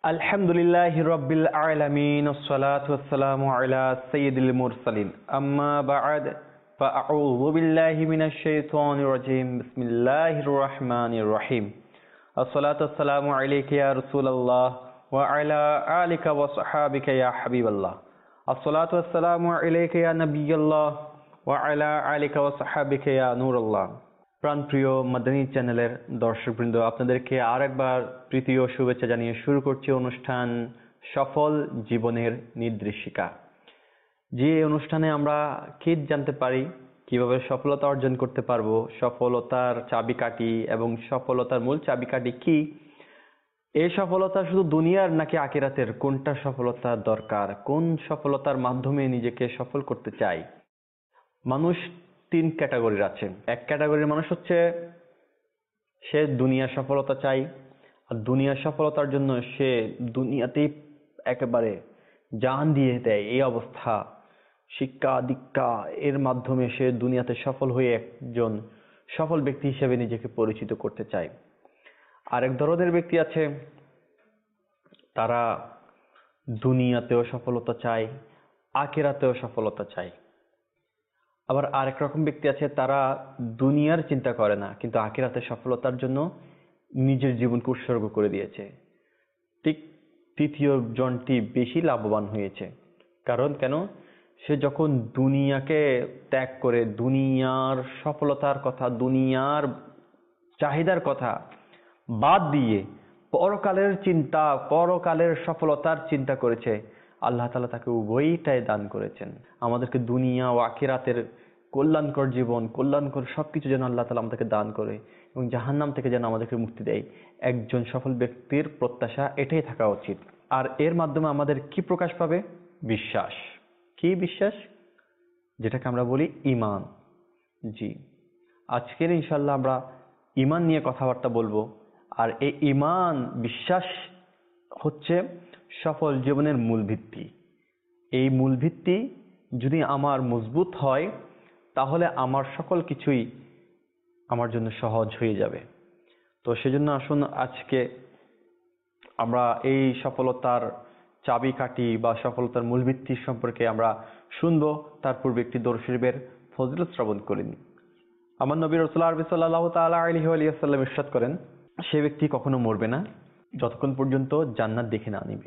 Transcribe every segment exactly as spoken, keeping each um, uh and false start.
আলহামদুলিল্লাহি রাব্বিল আলামিন ওয়াসসালাতু ওয়াসসালামু আলা সাইয়্যিদিল মুরসালিন আম্মা বা'দ ফাআউযু বিল্লাহি মিনাশ শাইতানির রাজীম বিসমিল্লাহির রহমানির রহিম আসসালাতু ওয়াসসালামু আলাইকা ইয়া রাসূলুল্লাহ ওয়া আলা আলিকা ওয়া সাহবিকা ইয়া হাবিবাল্লাহ আসসালাতু ওয়াসসালামু আলাইকা ইয়া নবিয়াল্লাহ ওয়া আলা আলিকা ওয়া সাহবিকা ইয়া নূরুল্লাহ। প্রাণপ্রিয় মাদানী চ্যানেলের দর্শকবৃন্দ, আপনাদেরকে আরেকবার প্রীতি ও শুভেচ্ছা জানিয়ে শুরু করছি অনুষ্ঠান সফল জীবনের নির্দেশিকা। যে অনুষ্ঠানে আমরা কি জানতে পারি কিভাবে সফলতা অর্জন করতে পারবো, সফলতার চাবিকাঠি এবং সফলতার মূল চাবিকাঠি কি, এই সফলতা শুধু দুনিয়ার নাকি আখিরাতের, কোনটা সফলতা দরকার, কোন সফলতার মাধ্যমে নিজেকে সফল করতে চাই। মানুষ তিন ক্যাটাগরির আছে। এক ক্যাটাগরির মানুষ হচ্ছে সে দুনিয়া সফলতা চাই, আর দুনিয়া সফলতার জন্য সে দুনিয়াতেই একেবারে জান দিয়ে দেয়। এই অবস্থা, শিক্ষা দীক্ষা এর মাধ্যমে সে দুনিয়াতে সফল হয়ে একজন সফল ব্যক্তি হিসেবে নিজেকে পরিচিত করতে চায়। আরেক ধরনের ব্যক্তি আছে, তারা দুনিয়াতেও সফলতা চায়, আখিরাতেও সফলতা চায়। আবার আরেক রকম ব্যক্তি আছে, তারা দুনিয়ার চিন্তা করে না, কিন্তু আখিরাতে সফলতার জন্য নিজের জীবনকে উৎসর্গ করে দিয়েছে। ঠিক তৃতীয় জনটি বেশি লাভবান হয়েছে। কারণ কেন? সে যখন দুনিয়াকে ত্যাগ করে দুনিয়ার সফলতার কথা, দুনিয়ার চাহিদার কথা বাদ দিয়ে পরকালের চিন্তা, পরকালের সফলতার চিন্তা করেছে, আল্লাহ তাআলা তাকে উভয়টাই দান করেছেন। আমাদেরকে দুনিয়া ও আখিরাতের কল্যাণকর জীবন, কল্যাণকর সবকিছু যেন আল্লাহ তাআলা আমাদেরকে দান করে এবং জাহান্নাম থেকে যেন আমাদেরকে মুক্তি দেয়। একজন সফল ব্যক্তির প্রত্যাশা এটাই থাকা উচিত। আর এর মাধ্যমে আমাদের কি প্রকাশ পাবে? বিশ্বাস। কি বিশ্বাস? যেটাকে আমরা বলি ঈমান। জি, আজকের ইনশাআল্লাহ আমরা ঈমান নিয়ে কথাবার্তা বলবো। আর এই ঈমান, বিশ্বাস হচ্ছে সফল জীবনের মূল ভিত্তি। এই মূল ভিত্তি যদি আমার মজবুত হয়, তাহলে আমার সকল কিছুই আমার জন্য সহজ হয়ে যাবে। তো সেজন্য আসুন আজকে আমরা এই সফলতার চাবিকাঠি বা সফলতার মূল ভিত্তি সম্পর্কে আমরা শুনবো। তার পূর্বে একটি দরুদ শরীফের ফজিলত শ্রবণ করেন। আমার নবী রাসূলুল্লাহ সাল্লাল্লাহু তাআলা আলাইহি ওয়া সাল্লাম ইরশাদ করেন, সে ব্যক্তি কখনো মরবে না যতক্ষণ পর্যন্ত জান্নাত দেখে না নিবে।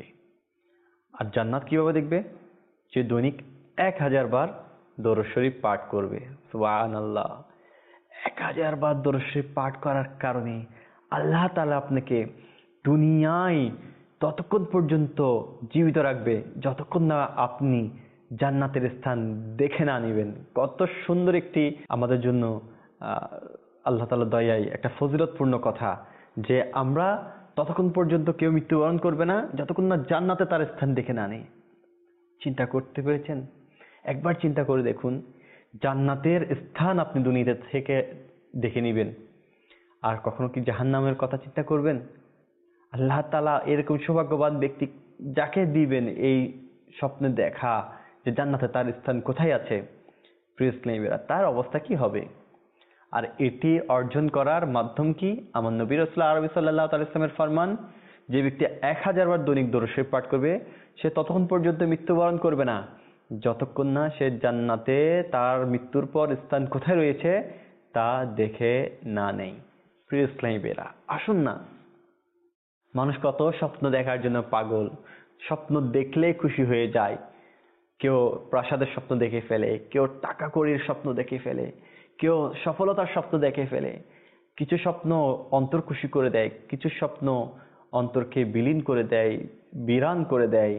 আর জান্নাত কিভাবে দেখবে? যে দৈনিক এক হাজার বার দরুদ শরীফ পাঠ করবে। সুবহানাল্লাহ! এক হাজার বার দরুদ শরীফ পাঠ করার কারণে আল্লাহ তাআলা আপনাকে দুনিয়ায় ততক্ষণ পর্যন্ত জীবিত রাখবে যতক্ষণ না আপনি জান্নাতের স্থান দেখে না নিবেন। কত সুন্দর একটি আমাদের জন্য আল্লাহ তাআলা দয়ায় একটা ফজিলতপূর্ণ কথা, যে আমরা ততক্ষণ পর্যন্ত কেউ মৃত্যুবরণ করবে না যতক্ষণ না জান্নাতে তার স্থান দেখে না নেই। চিন্তা করতে পেরেছেন? একবার চিন্তা করে দেখুন, জান্নাতের স্থান আপনি দুনিয়াতে থেকে দেখে নিবেন, আর কখনো কি জাহান্নামের কথা চিন্তা করবেন? আল্লাহ তাআলা এরকম সৌভাগ্যবান ব্যক্তি যাকে দিবেন এই স্বপ্নে দেখা যে জান্নাতে তার স্থান কোথায় আছে, প্রিয় ইসলামীরা, তার অবস্থা কি হবে? আর এটি অর্জন করার মাধ্যম কি? আমার নবী রাসূলুল্লাহ আরবি সাল্লাল্লাহু আলাইহি ওয়াসাল্লামের ফরমান, যে ব্যক্তি এক হাজার বার দৈনিক দরুদ শরীফ পাঠ করবে, সে ততক্ষণ পর্যন্ত মৃত্যুবরণ করবে না যতক্ষণ না সে জান্নাতে তার মৃত্যুর পর স্থান কোথায় রয়েছে তা দেখে না নেই। প্রিয় ইসলামীরা, আসুন না, মানুষ কত স্বপ্ন দেখার জন্য পাগল, স্বপ্ন দেখলেই খুশি হয়ে যায়। কেউ প্রাসাদের স্বপ্ন দেখে ফেলে, কেউ টাকা কড়ির স্বপ্ন দেখে ফেলে, কেউ সফলতার স্বপ্ন দেখে ফেলে। কিছু স্বপ্ন অন্তর খুশি করে দেয়, কিছু স্বপ্ন অন্তরকে বিলীন করে দেয়, বিরান করে দেয়,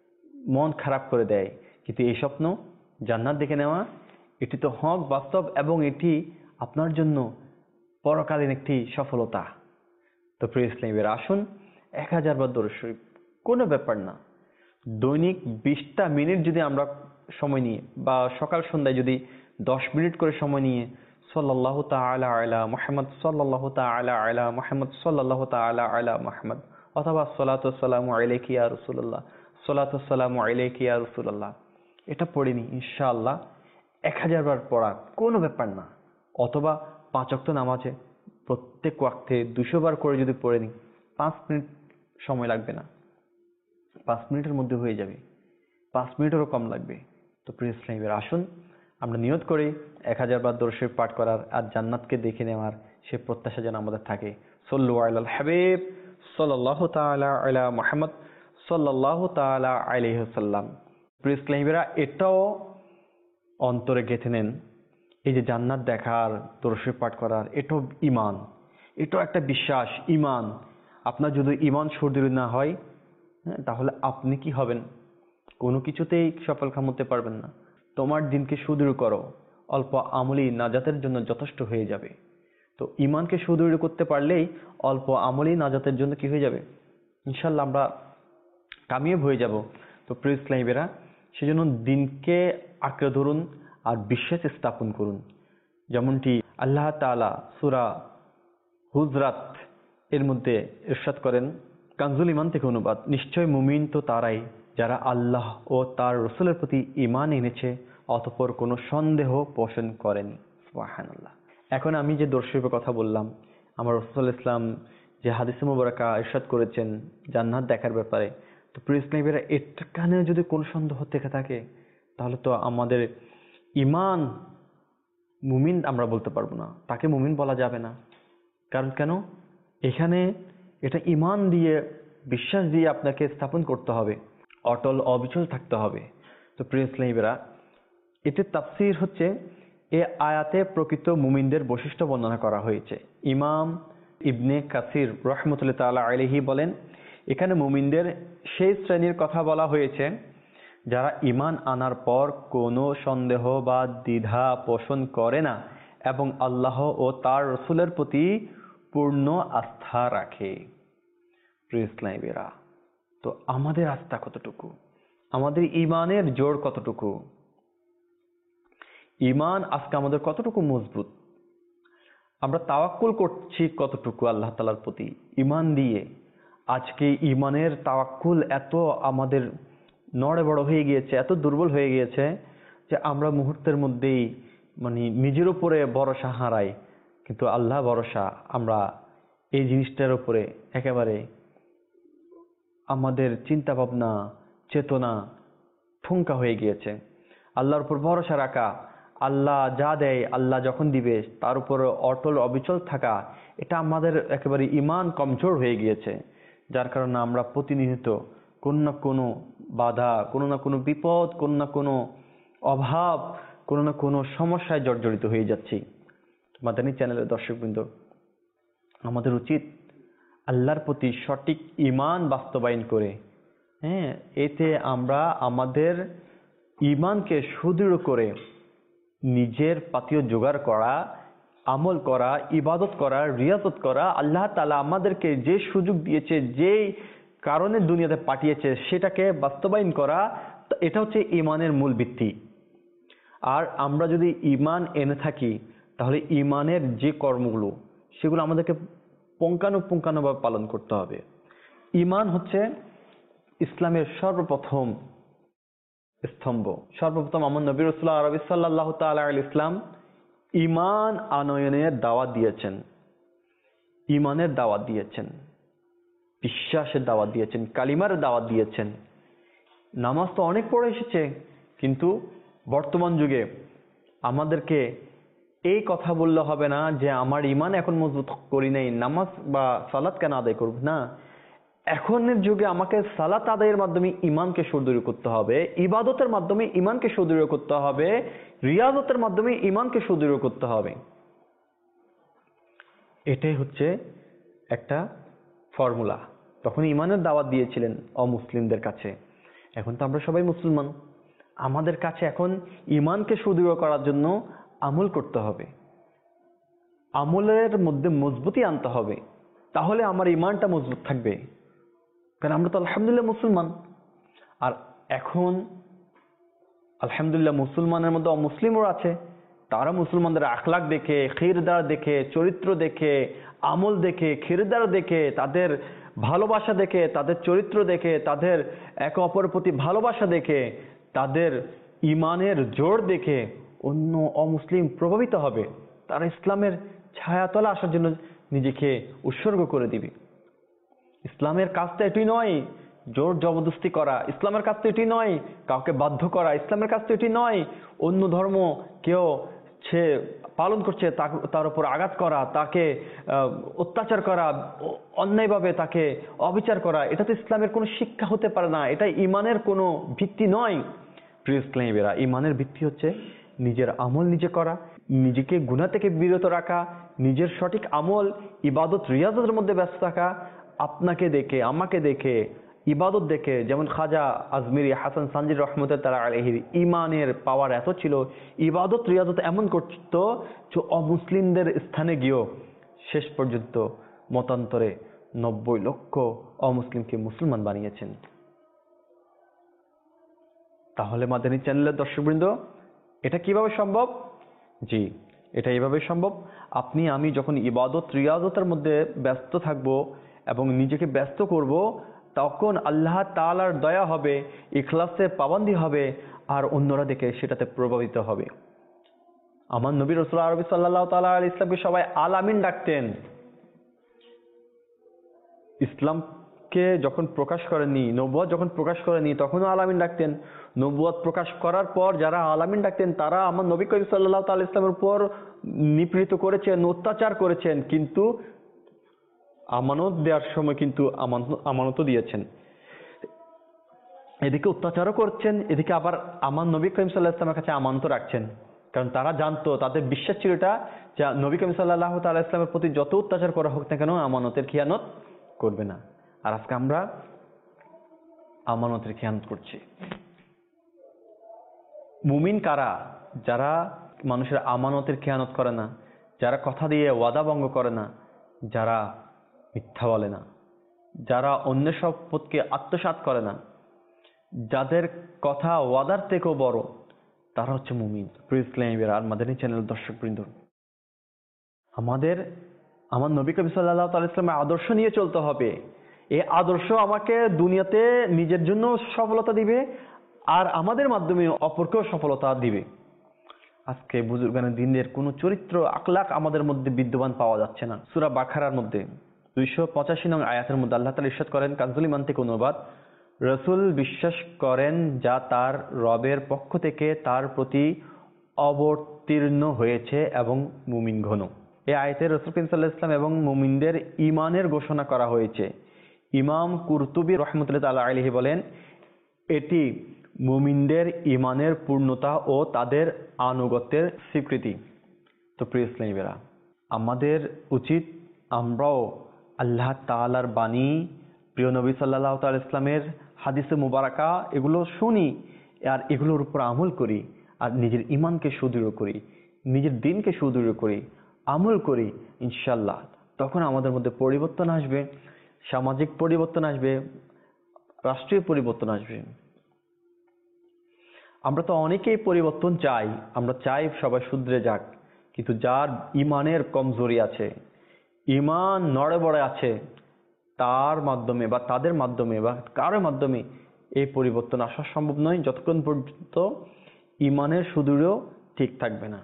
মন খারাপ করে দেয়। কিন্তু এই স্বপ্ন জান্নাত দেখে নেওয়া, এটি তো হক বাস্তব এবং এটি আপনার জন্য পরকালীন একটি সফলতা। তো প্রিয় ইসলামীরা, আসুন এক হাজার বার দরুদ শরীফ, কোনো ব্যাপার না। দৈনিক বিশটা মিনিট যদি আমরা সময় নিয়ে, বা সকাল সন্ধ্যায় যদি দশ মিনিট করে সময় নিয়ে সাল্লাল্লাহু তাআলা আলা মুহাম্মদ, সাল্লাল্লাহু তাআলা আলা মুহাম্মদ, সাল্লাল্লাহু তাআলা আলা মুহাম্মদ, অথবা সালাতু ওয়াসসালামু আলাইকা ইয়া রাসূলুল্লাহ, সালাতু ওয়াসসালামু আলাইকা ইয়া রাসূলুল্লাহ, এটা পড়ে নি, ইনশাআল্লাহ এক হাজার বার পড়া কোনো ব্যাপার না। অথবা পাঁচ ওয়াক্ত নামাজে প্রত্যেক ওয়াক্তে দুশো বার করে যদি পড়ে নি, পাঁচ মিনিট সময় লাগবে না। পাঁচ মিনিটের মধ্যে হয়ে যাবে, পাঁচ মিনিটেরও কম লাগবে। তো প্রিয় ইসলামের আসুন আমরা নিয়ত করি এক হাজার বার দরুদ শরীফ পাঠ করার আর জান্নাতকে দেখে নেওয়ার সে প্রত্যাশা যেন আমাদের থাকে। সল্লু আলাল হাবিব সাল্লাল্লাহু তাআলা আলা মুহাম্মদ সাল্লাল্লাহু তাআলা আলাইহি ওয়াসাল্লাম। প্রিয় ইসলামেরা এটাও অন্তরে গেঁথে নেন, এই যে জান্নাত দেখার দরুদ শরীফ পাঠ করার এটাও ঈমান, এটাও একটা বিশ্বাস, ঈমান। আপনার যদি ঈমান সুদৃঢ় না হয়, হ্যাঁ, তাহলে আপনি কি হবেন? কোনো কিছুতেই সফল কাম হতে পারবেন না। তোমার দিনকে সুদৃঢ় করো, অল্প আমলই নাজাতের জন্য যথেষ্ট হয়ে যাবে। তো ঈমানকে সুদৃঢ় করতে পারলেই অল্প আমলই নাজাতের জন্য কি হয়ে যাবে, ইনশাল্লাহ আমরা কামিয়াব হয়ে যাব। তো প্রিয় ইসলামীরা, সেজন্য দিনকে আঁকড়ে ধরুন আর বিশ্বাস স্থাপন করুন। যেমনটি আল্লাহ তাআলা সূরা হুজরাত এর মধ্যে ইরশাদ করেন, কানজুল ঈমান থেকে অনুবাদ, নিশ্চয় মুমিন তো তারাই যারা আল্লাহ ও তার রাসূলের প্রতি ঈমান এনেছে অতঃপর কোনো সন্দেহ পোষণ করেনি। সুবহানাল্লাহ। এখন আমি যে দরুদ শরীফের কথা বললাম, আমার রাসূল ইসলাম যে হাদিসে মুবারাকা ইরশাদ করেছেন জান্নাত দেখার ব্যাপারে, তো প্রিয় ইসলামীরা এখানে যদি কোনো সন্দেহ থেকে থাকে তাহলে তো আমাদের ঈমান মুমিন আমরা বলতে পারবো না, তাকে মুমিন বলা যাবে না। কারণ কেন? এখানে এটা ঈমান দিয়ে, বিশ্বাস দিয়ে আপনাকে স্থাপন করতে হবে, অটল অবিচল থাকতে হবে। তো প্রিয় ইসলামীরা, এতে তাফসীর হচ্ছে এ আয়াতে প্রকৃত মুমিনদের বৈশিষ্ট্য বর্ণনা করা হয়েছে। ইমাম ইবনে কাসির রাহমাতুল্লাহ তাআলা আলাইহি বলেন, এখানে মুমিনদের সেই শ্রেণীর কথা বলা হয়েছে যারা ঈমান আনার পর কোনো সন্দেহ বা দ্বিধা পোষণ করে না এবং আল্লাহ ও তার রাসূলের প্রতি পূর্ণ আস্থা রাখে। প্রিয় ইসলামীরা, তো আমাদের আস্থা কতটুকু, আমাদের ঈমানের জোর কতটুকু, ঈমান আজকে আমাদের কতটুকু মজবুত, আমরা তাওয়াক্কুল করছি কতটুকু আল্লাহ তাআলার প্রতি ঈমান দিয়ে। আজকে ঈমানের তাওয়াক্কুল এত আমাদের নড়ে বড় হয়ে গিয়েছে, এত দুর্বল হয়ে গিয়েছে যে আমরা মুহূর্তের মধ্যেই মানে নিজের উপরে ভরসা হারাই, কিন্তু আল্লাহ ভরসা আমরা এই জিনিসটার উপরে একেবারে আমাদের চিন্তা ভাবনা চেতনা ঠুনকা হয়ে গিয়েছে। আল্লাহর উপর ভরসা রাখা, আল্লাহ যা দেয় আল্লাহ যখন দিবে তার উপর অটল অবিচল থাকা, এটা আমাদের একেবারে ঈমান কমজোর হয়ে গিয়েছে, যার কারণে আমরা প্রতিনিয়ত কোনো না কোনো বাধা, কোনো না কোনো বিপদ, কোনো না কোনো অভাব, কোনো না কোনো সমস্যায় জর্জরিত হয়ে যাচ্ছি। মাদানী চ্যানেলের দর্শকবৃন্দ, আমাদের উচিত আল্লাহর প্রতি সঠিক ঈমান বাস্তবায়ন করে, হ্যাঁ, এতে আমরা আমাদের ঈমানকে সুদৃঢ় করে নিজের পাতীয় জোগাড় করা, আমল করা, ইবাদত করা, রিয়াজত করা, আল্লাহ তাআলা আমাদেরকে যে সুযোগ দিয়েছে, যে কারণে দুনিয়াতে পাঠিয়েছে সেটাকে বাস্তবায়ন করা, এটা হচ্ছে ঈমানের মূল ভিত্তি। আর আমরা যদি ঈমান এনে থাকি তাহলে ঈমানের যে কর্মগুলো সেগুলো আমাদেরকে পুঙ্খানুপুঙ্খানুভাবে পালন করতে হবে। ঈমান হচ্ছে ইসলামের সর্বপ্রথম স্তম্ভ। সর্বপ্রথম আমার নবী রাসূলুল্লাহ আরবি সাল্লাল্লাহু তাআলা আলাইহি ইসলাম ঈমান আনয়নের দাওয়াত দিয়েছেন, ঈমানের দাওয়াত দিয়েছেন, বিশ্বাসের দাওয়াত দিয়েছেন, কালিমার দাওয়াত দিয়েছেন। নামাজ তো অনেক পড়ে এসেছে, কিন্তু বর্তমান যুগে আমাদেরকে এই কথা বললে হবে না যে আমার ঈমান এখন মজবুত করি নাই, নামাজ বা সালাত কেন আদায় করব না। এখনের যুগে আমাকে সালাত আদায়ের মাধ্যমে ঈমানকে সুদৃঢ় করতে হবে, ইবাদতের মাধ্যমে ঈমানকে সুদৃঢ় করতে হবে, রিয়াজতের মাধ্যমে ঈমানকে সুদৃঢ় করতে হবে। এটাই হচ্ছে একটা ফর্মুলা। তখন ঈমানের দাওয়াত দিয়েছিলেন অমুসলিমদের কাছে, এখন তো আমরা সবাই মুসলমান, আমাদের কাছে এখন ঈমানকে সুদৃঢ় করার জন্য আমল করতে হবে, আমলের মধ্যে মজবুতি আনতে হবে, তাহলে আমার ঈমানটা মজবুত থাকবে। কারণ আমরা তো আলহামদুলিল্লাহ মুসলমান। আর এখন আলহামদুলিল্লাহ মুসলমানের মধ্যে অমুসলিমও আছে, তারা মুসলমানদের আখলাক দেখে, খিরদার দেখে, চরিত্র দেখে, আমল দেখে, খিরদার দেখে, তাদের ভালোবাসা দেখে, তাদের চরিত্র দেখে, তাদের একে অপরের প্রতি ভালোবাসা দেখে, তাদের ঈমানের জোর দেখে অন্য অমুসলিম প্রভাবিত হবে, তারা ইসলামের ছায়াতলে আসার জন্য নিজেকে উৎসর্গ করে দিবে। ইসলামের কাজটা এটাই নয় জোর জবরদস্তি করা ইসলামের কাজ তো এটি নয়, কাউকে বাধ্য করা ইসলামের কাজ তো এটি নয়, অন্য ধর্ম কেউ সে পালন করছে তার উপর আঘাত করা, তাকে অত্যাচার করা, অন্যায়ভাবে তাকে অবিচার করা, এটা তো ইসলামের কোনো শিক্ষা হতে পারে না, এটা ইমানের কোনো ভিত্তি নয়। প্রিয় ইসলামীরা, ইমানের ভিত্তি হচ্ছে নিজের আমল নিজে করা, নিজেকে গুনাহ থেকে বিরত রাখা, নিজের সঠিক আমল ইবাদত রিয়াজতের মধ্যে ব্যস্ত থাকা, আপনাকে দেখে আমাকে দেখে ইবাদত দেখে, যেমন খাজা আজমিরি হাসান সানজির রহমতুল্লাহ আলাইহির ইমানের পাওয়ার এত ছিল, ইবাদত রিয়াজত এমন করত যে অমুসলিমদের স্থানে গিয়েও শেষ পর্যন্ত মতান্তরে নব্বই লক্ষ অমুসলিমকে মুসলমান বানিয়েছেন। তাহলে মাদানী চ্যানেলের দর্শকবৃন্দ, এটা কিভাবে সম্ভব? জি, এটা এভাবে সম্ভব, আপনি আমি যখন ইবাদত রিয়াজতের মধ্যে ব্যস্ত থাকব এবং নিজেকে ব্যস্ত করব, তখন আল্লাহ তাআলার দয়া হবে, ইখলাসে পাবন্দি হবে, আর অন্যরা দেখে সেটাতে প্রভাবিত হবে। আমার নবী রাসূল আরবি সাল্লাল্লাহু তাআলা আলাইহি ইসলামকে সবাই আল আমিন ডাকতেন। ইসলামকে যখন প্রকাশ করেননি, নবুয়ত যখন প্রকাশ করেনি, তখনও আল আমিন ডাকতেন। নবুয়ত প্রকাশ করার পর যারা আল আমিন ডাকতেন, তারা আমার নবী করিম সাল্লাল্লাহু তাআলা ইসলামের উপর নিপীড়িত করেছেন, অত্যাচার করেছেন, কিন্তু আমানত দেওয়ার সময় কিন্তু আমানতও দিয়েছেন। এদিকে অত্যাচারও করছেন, এদিকে আবার আমার নবী করিম সাল্লাল্লাহু আলাইহি ইসলামের কাছে আমানত রাখছেন, কারণ তারা জানতো, তাদের বিশ্বাস ছিল এটা যে নবী করিম সাল্লাল্লাহু তাআলা ইসলামের প্রতি যত অত্যাচার করা হোক না কেন, আমানতের খিয়ানত করবে না। আর আজকে আমরা আমানতের খিয়ানত করছি। মুমিন কারা? যারা মানুষের আমানতের খেয়ানত করে না, যারা কথা দিয়ে ওয়াদা ভঙ্গ করে না, যারা মিথ্যা বলে না, যারা অন্যের সম্পদকে আত্মসাৎ করে না, যাদের কথা ওয়াদার থেকেও বড়, তারা হচ্ছে মুমিন। প্রিয় ইসলামীরা আর মাদানী চ্যানেল দর্শকবৃন্দ, আমাদের আমার নবী করিম সাল্লাল্লাহু আলাইহি ওয়াসাল্লামের আদর্শ নিয়ে চলতে হবে। এই আদর্শ আমাকে দুনিয়াতে নিজের জন্য সফলতা দিবে, আর আমাদের মাধ্যমে অপরকেও সফলতা দিবে। আজকে বুজুর্গানে দ্বীনের কোনো চরিত্র আখলাক আমাদের মধ্যে বিদ্যমান পাওয়া যাচ্ছে না। সূরা বাকারার মধ্যে দুইশো পঁচাশি নং আয়াতের মধ্যে আল্লাহ তাআলা ইরশাদ করেন, কানজুল ইমান থেকে অনুবাদ, রাসূল বিশ্বাস করেন যা তার রবের পক্ষ থেকে তার প্রতি অবতীর্ণ হয়েছে এবং মুমিনগণ। এই আয়াতে রাসূল সাল্লাল্লাহু আলাইহি ওয়াসাল্লাম এবং মুমিনদের ঈমানের ঘোষণা করা হয়েছে। ইমাম কুরতুবী রাহমাতুল্লাহি তাআলা আলাইহি বলেন, এটি মুমিনদের ঈমানের পূর্ণতা ও তাদের আনুগত্যের স্বীকৃতি। তো প্রিয় ইসলামীরা, আমাদের উচিত আমরাও আল্লাহ তাআলার বাণী, প্রিয় নবী সাল্লাল্লাহু তাআলা ইসলামের হাদিসে মুবারাকা এগুলো শুনি, আর এগুলোর উপর আমল করি, আর নিজের ঈমানকে সুদৃঢ় করি, নিজের দ্বীনকে সুদৃঢ় করি, আমল করি। ইনশাআল্লাহ তখন আমাদের মধ্যে পরিবর্তন আসবে, সামাজিক পরিবর্তন আসবে, রাষ্ট্রীয় পরিবর্তন আসবে। আমরা তো অনেকেই পরিবর্তন চাই, আমরা চাই সবাই শুধরে যাক, কিন্তু যার ঈমানের কমজোরি আছে, ঈমান নড়ে বড়ে আছে, তার মাধ্যমে বা তাদের মাধ্যমে বা কারোর মাধ্যমে এই পরিবর্তন আসা সম্ভব নয়, যতক্ষণ পর্যন্ত ঈমানের সুদৃঢ় ঠিক থাকবে না।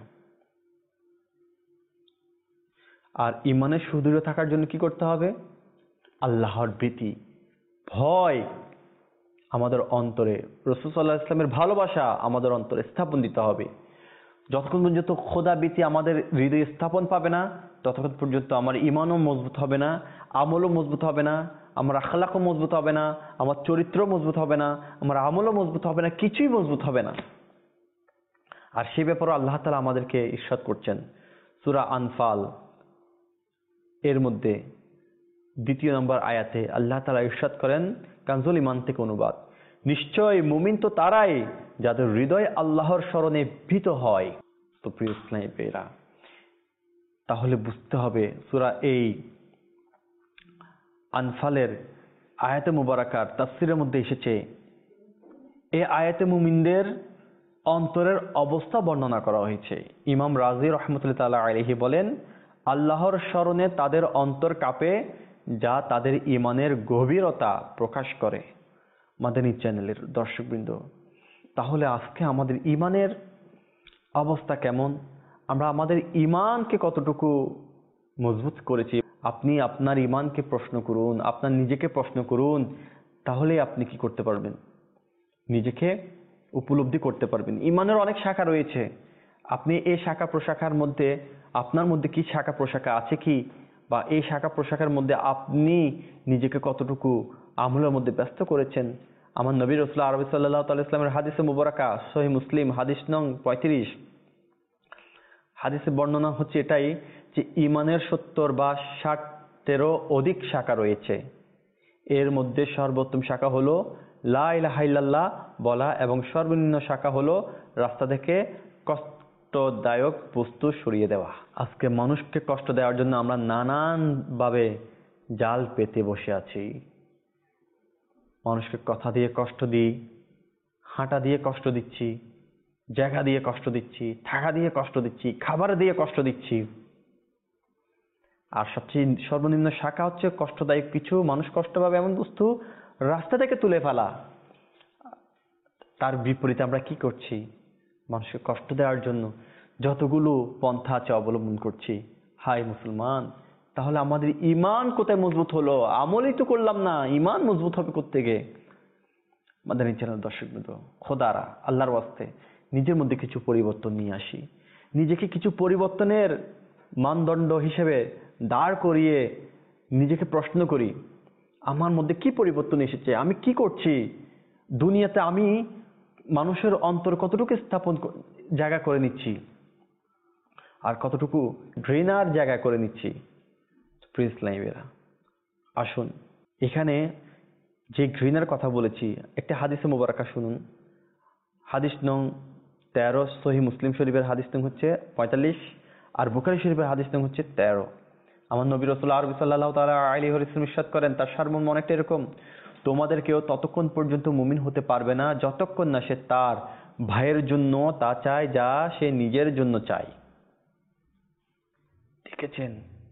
আর ঈমানের সুদৃঢ় থাকার জন্য কি করতে হবে? আল্লাহর ভীতি, ভয় আমাদের অন্তরে, রাসূল সাল্লাল্লাহু আলাইহি ওয়াসাল্লামের ভালোবাসা আমাদের অন্তরে স্থাপন দিতে হবে। যতক্ষণ পর্যন্ত খোদা ভীতি আমাদের হৃদয়ে স্থাপন পাবে না, ততক্ষণ পর্যন্ত আমার ঈমানও মজবুত হবে না, আমলও মজবুত হবে না, আমার আখলাকও মজবুত হবে না, আমার চরিত্র মজবুত হবে না, আমার আমলও মজবুত হবে না, কিছুই মজবুত হবে না। আর সেই ব্যাপারে আল্লাহ তাআলা আমাদেরকে ইরশাদ করছেন সূরা আনফাল এর মধ্যে দ্বিতীয় নম্বর আয়াতে আল্লাহ তাআলা ইরশাদ করেন, কানজুল ইমান থেকে অনুবাদ, নিশ্চয় মুমিন তো তারাই যাদের হৃদয় আল্লাহর স্মরণে ভীত হয়। তো প্রিয় ইসলামী ভাইরা, তাহলে বুঝতে হবে সূরা এই আনফালের আয়াতে মুবারাকার তাফসীরের মধ্যে এসেছে, এই আয়াতে মুমিনদের অন্তরের অবস্থা বর্ণনা করা হয়েছে। ইমাম রাজি রহমতুল্লাহ তাআলা আলাইহি বলেন, আল্লাহর স্মরণে তাদের অন্তর কাঁপে, যা তাদের ঈমানের গভীরতা প্রকাশ করে। মাদানী চ্যানেলের দর্শকবৃন্দ, তাহলে আজকে আমাদের ঈমানের অবস্থা কেমন? আমরা আমাদের ঈমানকে কতটুকু মজবুত করেছি? আপনি আপনার ঈমানকে প্রশ্ন করুন, আপনার নিজেকে প্রশ্ন করুন, তাহলে আপনি কি করতে পারবেন? নিজেকে উপলব্ধি করতে পারবেন। ইমানের অনেক শাখা রয়েছে, আপনি এই শাখা প্রশাখার মধ্যে আপনার মধ্যে কি শাখা প্রশাখা আছে কি, বা এই শাখা প্রশাখার মধ্যে আপনি নিজেকে কতটুকু আমলের মধ্যে ব্যস্ত করেছেন। আমার নবী রাসূলুল্লাহ আরবি সাল্লাল্লাহু তাআলা ইসলামের হাদিসে মুবারাকা সহিহ মুসলিম হাদিস নং পঁয়ত্রিশ, হাদিসে বর্ণনা হচ্ছে এটাই যে ইমানের সত্তর বা ষাটেরও অধিক শাখা রয়েছে। এর মধ্যে সর্বোত্তম শাখা হলো লা ইলাহা ইল্লাল্লাহ বলা, এবং সর্বনিম্ন শাখা হলো রাস্তা থেকে কষ্টদায়ক বস্তু সরিয়ে দেওয়া। আজকে মানুষকে কষ্ট দেওয়ার জন্য আমরা নানান ভাবে জাল পেতে বসে আছি। মানুষকে কথা দিয়ে কষ্ট দিই, হাঁটা দিয়ে কষ্ট দিচ্ছি, জায়গা দিয়ে কষ্ট দিচ্ছি, থাকা দিয়ে কষ্ট দিচ্ছি, খাবার দিয়ে কষ্ট দিচ্ছি। আর সবচেয়ে সর্বনিম্ন শাখা হচ্ছে কষ্টদায়ক কিছু, মানুষ কষ্ট পাবে এমন বস্তু রাস্তা থেকে তুলে ফেলা। তার বিপরীতে আমরা কি করছি? মানুষকে কষ্ট দেওয়ার জন্য যতগুলো পন্থা আছে অবলম্বন করছি। হাই মুসলমান, তাহলে আমাদের ইমান কোথায় মজবুত হলো? আমলই তো করলাম না, ইমান মজবুত হবে কোত্থেকে? মাদানী চ্যানেল দর্শক বৃন্দ, খোদারা আল্লাহর ওয়াস্তে নিজের মধ্যে কিছু পরিবর্তন নিয়ে আসি। নিজেকে কিছু পরিবর্তনের মানদণ্ড হিসেবে দাঁড় করিয়ে নিজেকে প্রশ্ন করি, আমার মধ্যে কি পরিবর্তন এসেছে? আমি কি করছি দুনিয়াতে? আমি মানুষের অন্তর কতটুকু স্থাপন জায়গা করে নিচ্ছি, আর কতটুকু ঘৃণার জায়গা করে নিচ্ছি? প্রিয় ইসলামীরা, আসুন এখানে যে ঘৃণার কথা বলেছি একটা হাদিসে মুবারাকা শুনুন। হাদিস নং তেরো, সহিহ মুসলিম শরীফের হাদিস নং হচ্ছে পঁয়তাল্লিশ, আর বুখারী শরীফের হাদিস নং হচ্ছে তেরো। আমার নবী রাসূলুল্লাহ আরবি সাল্লাল্লাহু তাআলা আলাইহি ওয়াসাল্লাম ইরশাদ করেন, তার সারমর্ম অনেকটা এরকম: তোমাদের কেউ ততক্ষণ পর্যন্ত মুমিন হতে পারবে না যতক্ষণ না সে তার ভাইয়ের জন্য তা চায় যা সে নিজের জন্য চায়। দেখেছেন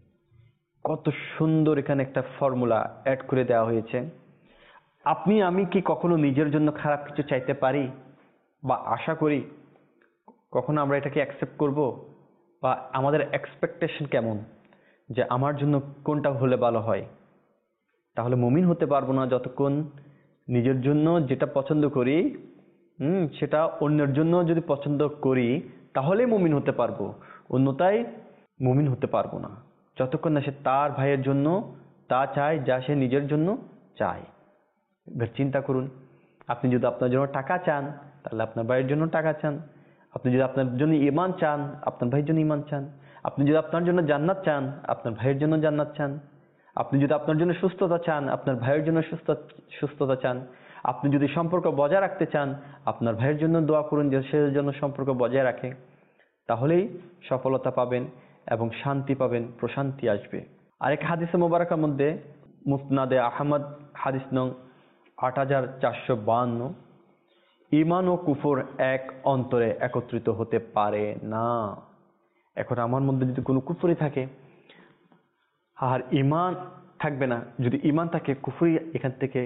কত সুন্দর এখানে একটা ফর্মুলা অ্যাড করে দেওয়া হয়েছে। আপনি আমি কি কখনো নিজের জন্য খারাপ কিছু চাইতে পারি বা আশা করি? কখনো আমরা এটাকে অ্যাকসেপ্ট করব? বা আমাদের এক্সপেকটেশন কেমন যে আমার জন্য কোনটা হলে ভালো হয়? তাহলে মুমিন হতে পারবো না যতক্ষণ নিজের জন্য যেটা পছন্দ করি হুম সেটা অন্যের জন্য যদি পছন্দ করি তাহলে মুমিন হতে পারবো, অন্যথায় মুমিন হতে পারবো না যতক্ষণ না সে তার ভাইয়ের জন্য তা চায় যা সে নিজের জন্য চায়। এবার চিন্তা করুন, আপনি যদি আপনার জন্য টাকা চান তাহলে আপনার ভাইয়ের জন্য টাকা চান, আপনি যদি আপনার জন্য ঈমান চান আপনার ভাইয়ের জন্য ঈমান চান, আপনি যদি আপনার জন্য জান্নাত চান আপনার ভাইয়ের জন্য জান্নাত চান, আপনি যদি আপনার জন্য সুস্থতা চান আপনার ভাইয়ের জন্য সুস্থ সুস্থতা চান, আপনি যদি সম্পর্ক বজায় রাখতে চান আপনার ভাইয়ের জন্য দোয়া করুন যে সে যেন সম্পর্ক বজায় রাখে। তাহলেই সফলতা পাবেন এবং শান্তি পাবেন, প্রশান্তি আসবে। আরেক হাদিসে মোবারকার মধ্যে মুসনাদে আহমদ হাদিস নং আট হাজার চারশো বাহান্ন, ঈমান ও কুফর এক অন্তরে একত্রিত হতে পারে না। এখন আমার মধ্যে যদি কোনো কুফরি থাকে আর ঈমান থাকবে না, যদি ঈমান থাকে কুফরি এখান থেকে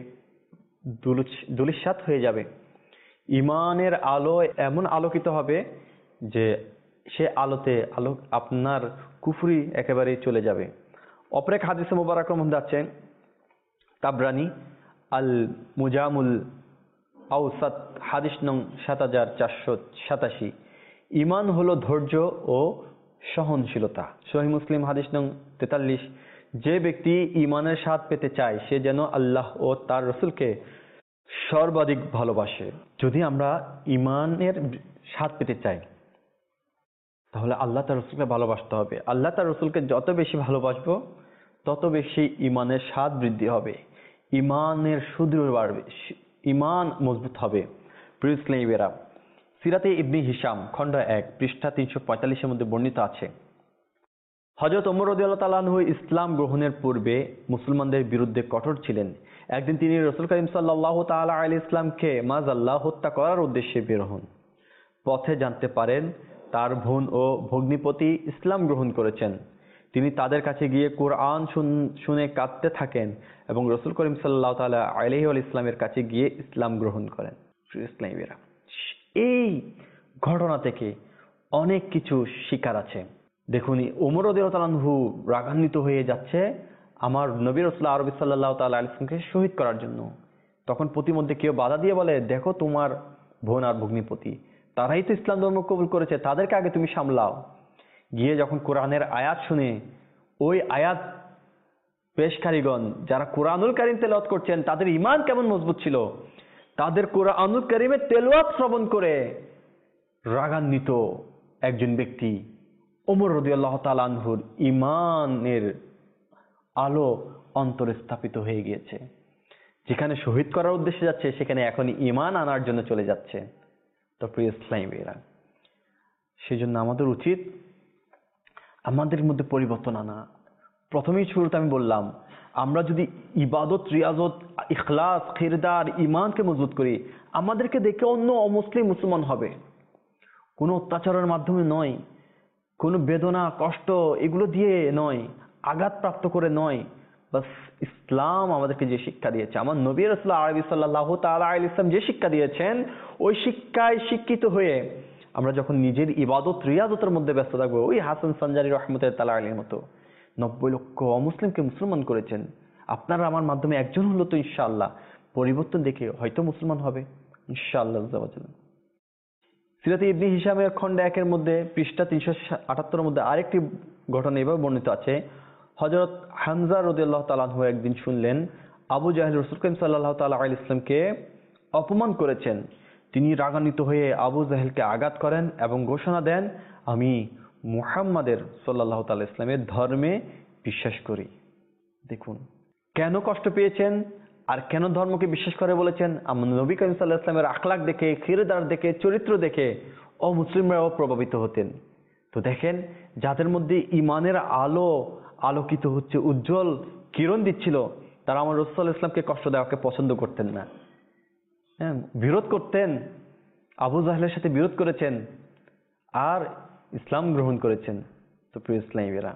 ধূলিসাৎ হয়ে যাবে। ঈমানের আলো এমন আলোকিত হবে যে সে আলোতে আলো আপনার কুফরি একেবারেই চলে যাবে। অপর এক হাদিসে মুবারকের মধ্যে আছে তাবরানি আল মুজামুল আওসাত হাদিস নং সাত হাজার চারশো সাতাশি, ঈমান হলো ধৈর্য ও সহনশীলতা। সহিহ মুসলিম হাদিস নং তেতাল্লিশ, যে ব্যক্তি ঈমানের স্বাদ পেতে চায় সে যেন আল্লাহ ও তার রসুলকে সর্বাধিক ভালোবাসে। যদি আমরা ঈমানের স্বাদ পেতে চাই তাহলে আল্লাহ তার রসুলকে ভালোবাসতে হবে। আল্লাহ তার রসুলকে যত বেশি ভালোবাসবো তত বেশি ঈমানের স্বাদ বৃদ্ধি হবে, ঈমানের সুদৃঢ় বাড়বে, ঈমান মজবুত হবে। প্রিয় ইসলামীরা, সিরাতে ইবনে হিশাম খণ্ড এক পৃষ্ঠা তিনশো পঁয়তাল্লিশের মধ্যে বর্ণিত আছে, হযরত ওমর রাদিয়াল্লাহু তাআলা আনহু ইসলাম গ্রহণের পূর্বে মুসলমানদের বিরুদ্ধে কঠোর ছিলেন। একদিন তিনি রাসূল করিম সাল্লাল্লাহু তাআলা আলাইহি ইসলামকে মাযাল্লাহ হত্যা করার উদ্দেশ্যে বের হন। পথে জানতে পারেন তার বোন ও ভগ্নিপতি ইসলাম গ্রহণ করেছেন। তিনি তাদের কাছে গিয়ে কোরআন শুনে কাঁদতে থাকেন এবং রাসূল করিম সাল্লাল্লাহু তাআলা আলাইহি ইসলামের কাছে গিয়ে ইসলাম গ্রহণ করেন। ইসলামীরা, এই ঘটনা থেকে অনেক কিছু শিকার আছে। দেখুন, ওমর রাদিয়াল্লাহু তাআলা আনহু রাগান্বিত হয়ে যাচ্ছে আমার নবী রাসূল আরবি সাল্লাল্লাহু তাআলা আলাইহি ওয়াসাল্লামকে শহীদ করার জন্য। তখন প্রতিমধ্যে কেউ বাধা দিয়ে বলে, দেখো তোমার বোন আর ভগ্নিপতি, তারাই তো ইসলাম ধর্ম কবুল করেছে, তাদেরকে আগে তুমি সামলাও। গিয়ে যখন কোরআনের আয়াত শুনে ওই আয়াত পেশকারীগণ যারা কোরআনুল কারীম তেলাওয়াত করছেন তাদের ঈমান কেমন মজবুত ছিল, তাদের কোরআনুল কারীমের তেলাওয়াত শ্রবণ করে রাগান্বিত একজন ব্যক্তি ওমর রাদিয়াল্লাহু তাআলা আনহুর ঈমানের আলো অন্তরে স্থাপিত হয়ে গিয়েছে। যেখানে শহীদ করার উদ্দেশ্যে যাচ্ছে সেখানে এখন ঈমান আনার জন্য চলে যাচ্ছে। তো প্রিয় ইসলামী ভাইরা, সেজন্য আমাদের উচিত আমাদের মধ্যে পরিবর্তন আনা। প্রথমেই শুরুতে আমি বললাম, আমরা যদি ইবাদত, রিয়াজত, ইখলাস, খিরদার, ঈমানকে মজবুত করি, আমাদেরকে দেখে অন্য অমুসলিম মুসলমান হবে। কোনো অত্যাচারের মাধ্যমে নয়, কোনো বেদনা কষ্ট এগুলো দিয়ে নয়, আঘাতপ্রাপ্ত করে নয়, বাস ইসলাম আমাদেরকে যে শিক্ষা দিয়েছে, আমার নবী রাসূলুল্লাহ আরবি সাল্লাল্লাহু তাআলা আলাইহি ওয়াসাল্লাম যে শিক্ষা দিয়েছেন ওই শিক্ষায় শিক্ষিত হয়ে আমরা যখন নিজের ইবাদত রিয়াজতের মধ্যে ব্যস্ত থাকবো, ওই হাসান সানজারি রাহমাতুল্লাহি তাআলা আলাইহির মতো নব্বই লক্ষ অমুসলিমকে মুসলমান করেছেন, আপনারা আমার মাধ্যমে একজন হলো তো ইনশাআল্লাহ পরিবর্তন দেখে হয়তো মুসলমান হবে ইনশাআল্লাহ। সিরাতে ইবনে হিশামের খণ্ড একের মধ্যে পৃষ্ঠা তিনশো আটাত্তরের মধ্যে আরেকটি ঘটনা এভাবে বর্ণিত আছে। হযরত হামজা রাদিয়াল্লাহু তাআলা আনহু একদিন শুনলেন আবু জাহেল রাসূল করিম সাল্লাল্লাহু তাআলা আলাইহি ইসলামকে অপমান করেছেন। তিনি রাগান্বিত হয়ে আবু জাহেলকে আঘাত করেন এবং ঘোষণা দেন, আমি মুহাম্মাদের সাল্লাল্লাহু তাআলা ইসলামের ধর্মে বিশ্বাস করি। দেখুন কেন কষ্ট পেয়েছেন আর কেন ধর্মকে বিশ্বাস করে বলেছেন। আমার নবী করিম সাল্লাল্লাহু আলাইহি ওয়াসাল্লামের আখলাক দেখে, কিরদার দেখে, চরিত্র দেখে অমুসলিমরাও প্রভাবিত হতেন। তো দেখেন, যাদের মধ্যে ঈমানের আলো আলোকিত হচ্ছে, উজ্জ্বল কিরণ দিচ্ছিল, তারা আমার রাসূল সাল্লাল্লাহু আলাইহি ওয়াসাল্লামকে কষ্ট দেওয়াকে পছন্দ করতেন না, হ্যাঁ, বিরোধ করতেন। আবু জাহেলের সাথে বিরোধ করেছেন আর ইসলাম গ্রহণ করেছেন। তো প্রিয় ইসলামীরা,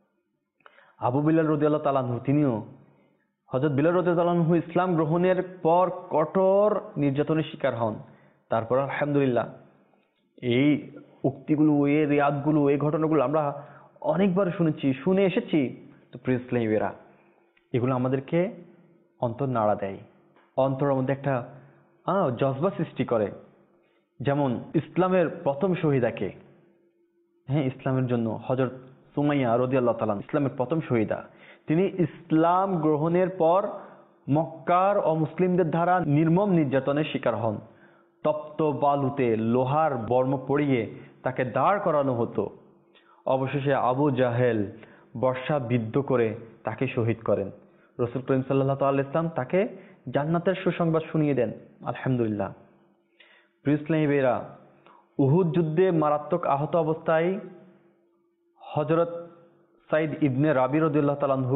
আবু বিলাল রাদিয়াল্লাহু তাআলা আনহু তিনিও, হযরত বিলাল রাদিয়াল্লাহু তাআলা আনহু ইসলাম গ্রহণের পর কঠোর নির্যাতনের শিকার হন। তারপর আলহামদুলিল্লাহ এই উক্তিগুলো, এই রিয়াদগুলো, এই ঘটনাগুলো আমরা অনেকবার শুনেছি, শুনে এসেছি। তো প্রিয় ইসলামীরা, এগুলো আমাদেরকে অন্তর নাড়া দেয়, অন্তরের মধ্যে একটা আহ জজবা সৃষ্টি করে। যেমন ইসলামের প্রথম শহীদাকে, হ্যাঁ, ইসলামের জন্য হযরত সুমাইয়া রাদিয়াল্লাহু তাআলা ইসলামের প্রথম শহীদা, তিনি ইসলাম গ্রহণের পর মক্কার অমুসলিমদের দ্বারা নির্মম নির্যাতনের শিকার হন। তপ্ত বালুতে লোহার বর্ম পরিয়ে তাকে দাঁড় করানো হতো। অবশেষে আবু জাহেল বর্ষা বিদ্ধ করে তাকে শহীদ করেন। রাসূল করিম সাল্লাল্লাহু আলাইহি ওয়াসাল্লাম তাকে জান্নাতের সুসংবাদ শুনিয়ে দেন। আলহামদুলিল্লাহ। প্রিয় ইসলামী ভাইরা, উহুদ যুদ্ধে মারাত্মক আহত অবস্থায় হযরত সাইদ ইবনে রাবি রাদিয়াল্লাহু তাআলা আনহু,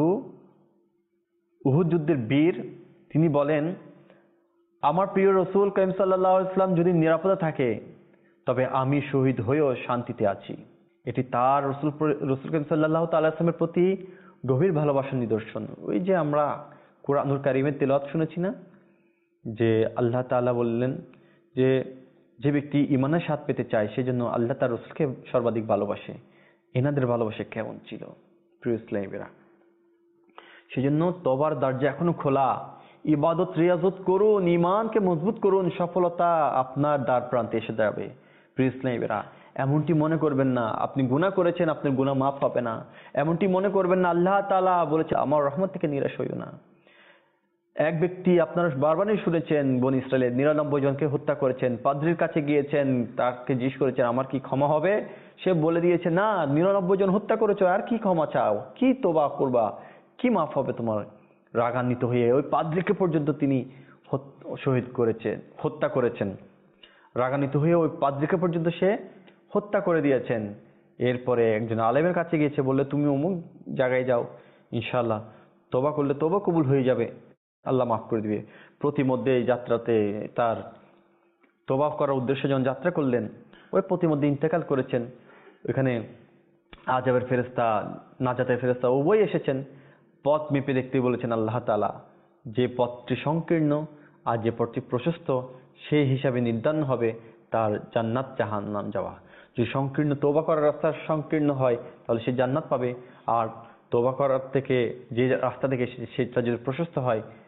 উহুদ যুদ্ধের বীর, তিনি বলেন, আমার প্রিয় রাসূল করিম সাল্লাল্লাহু আলাইহি ওয়াসাল্লাম যদি নিরাপদে থাকে তবে আমি শহীদ হয়েও শান্তিতে আছি। এটি তার রাসূল রাসূল করিম সাল্লাল্লাহু তাআলা আলাইহি ওয়াসাল্লামের প্রতি গভীর ভালোবাসার নিদর্শন। ওই যে আমরা কুরআনুল কারীমের তেলাওয়াত শুনেছি না, যে আল্লাহ তাআলা বললেন যে যে ব্যক্তি ঈমানের স্বাদ পেতে চায় সেজন্য আল্লাহ তার রাসূলকে সর্বাধিক ভালোবাসে। এনাদের ভালোবাসা কেমন ছিল প্রিয় ইসলামীরা। সেজন্য তওবার দরজা এখনো খোলা, ইবাদত রিয়াজত করুন, ঈমানকে মজবুত করুন, সফলতা আপনার দ্বার প্রান্তে এসে যাবে। প্রিয় ইসলামীরা, এমনটি মনে করবেন না আপনি গুনাহ করেছেন, আপনার গুনাহ মাফ হবে না। এমনটি মনে করবেন না আল্লাহ তাআলা বলেছে আমার রহমত থেকে নিরাশ হইও না। এক ব্যক্তি, আপনারা বারবারই শুনেছেন, বনী ইসরাইলের নিরানব্বই জনকে হত্যা করেছেন, পাদ্রীর কাছে গিয়েছেন, তাকে জিজ্ঞেস করেছেন আমার কি ক্ষমা হবে? সে বলে দিয়েছে, না, নিরানব্বই জন হত্যা করেছো, আর কি ক্ষমা চাও, কি তোবা করবা, কি মাফ হবে তোমার? রাগান্বিত হয়ে ওই পাদ্রীকে পর্যন্ত তিনি শহীদ করেছেন, হত্যা করেছেন। রাগান্বিত হয়ে ওই পাদ্রীকে পর্যন্ত সে হত্যা করে দিয়েছেন। এরপরে একজন আলেমের কাছে গিয়েছে, বললে তুমি অমুক জায়গায় যাও, ইনশাআল্লাহ তোবা করলে তোবা কবুল হয়ে যাবে, আল্লাহ মাফ করে দিবে। প্রতিমধ্যে এই যাত্রাতে তার তোবা করার উদ্দেশ্যে যখন যাত্রা করলেন, ওই প্রতিমধ্যে ইন্তেকাল করেছেন। ওইখানে আযাবের ফেরেশতা, নাজাতের ফেরেশতা উভয় এসেছেন। পথ মেপে দেখতে বলেছেন আল্লাহ তাআলা, যে পথটি সংকীর্ণ আর যে পথটি প্রশস্ত সেই হিসাবে নির্ধারণ হবে তার জান্নাত জাহান্নাম যাওয়া। যদি সংকীর্ণ তওবা করার রাস্তা সংকীর্ণ হয় তাহলে সে জান্নাত পাবে, আর তওবা করার থেকে যে রাস্তা থেকে সেটা যদি প্রশস্ত হয়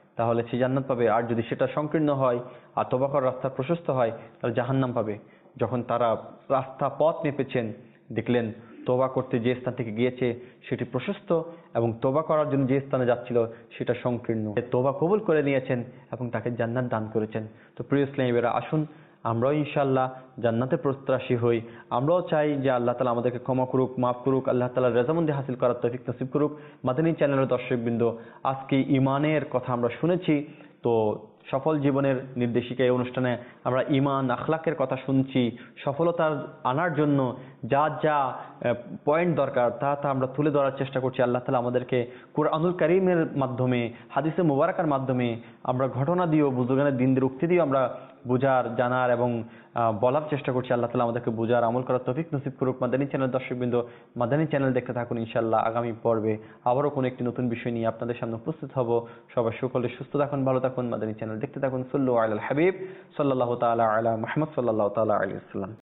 তাহলে সে জান্নাত পাবে। আর যদি সেটা সংকীর্ণ হয় আর তওবা করার রাস্তা প্রশস্ত হয় তাহলে জাহান্নাম পাবে। যখন তারা রাস্তা পথ মেপেছেন, দেখলেন তওবা করতে যে স্থান থেকে গিয়েছে সেটি প্রশস্ত এবং তওবা করার জন্য যে স্থানে যাচ্ছিল সেটা সংকীর্ণ, তওবা কবুল করে নিয়েছেন এবং তাকে জান্নাত দান করেছেন। তো প্রিয় ইসলামী ভাইরা, আসুন আমরাও ইনশাআল্লাহ জান্নাতে প্রত্যাশী হই। আমরাও চাই যে আল্লাহ তাআলা আমাদেরকে ক্ষমা করুক, মাফ করুক, আল্লাহ তাআলার রেজামন্দি হাসিল করার তৌফিক নসিব করুক। মাদানী চ্যানেলের দর্শকবৃন্দ, আজকে ঈমানের কথা আমরা শুনেছি। তো সফল জীবনের নির্দেশিকা এই অনুষ্ঠানে আমরা ঈমান আখলাকের কথা শুনছি। সফলতার আনার জন্য যা যা পয়েন্ট দরকার তা তা আমরা তুলে ধরার চেষ্টা করছি। আল্লাহ তাআলা আমাদেরকে কুরআনুল কারীমের মাধ্যমে, হাদিসে মুবারাকার মাধ্যমে, আমরা ঘটনা দিয়েও, বুজুর্গানের দিনদের উক্তি দিয়েও আমরা বোঝার, জানার এবং বলার চেষ্টা করছি। আল্লাহ তাআলা আমাদেরকে বোঝার, আমল করার তৌফিক নসিব করুক। মাদানী চ্যানেল দর্শকবৃন্দ, মাদানী চ্যানেল দেখতে থাকুন। ইনশাআল্লাহ আগামী পর্বে আবারও কোনো একটি নতুন বিষয় নিয়ে আপনাদের সামনে উপস্থিত হব। সবাই সকলে সুস্থ থাকুন, ভালো থাকুন, মাদানী চ্যানেল দেখতে থাকুন। সাল্লু আলাল হাবিব সাল্লাল্লাহু তাআলা আলা মুহাম্মদ সাল্লাল্লাহু তাআলা আলাইহি ওয়াসাল্লাম।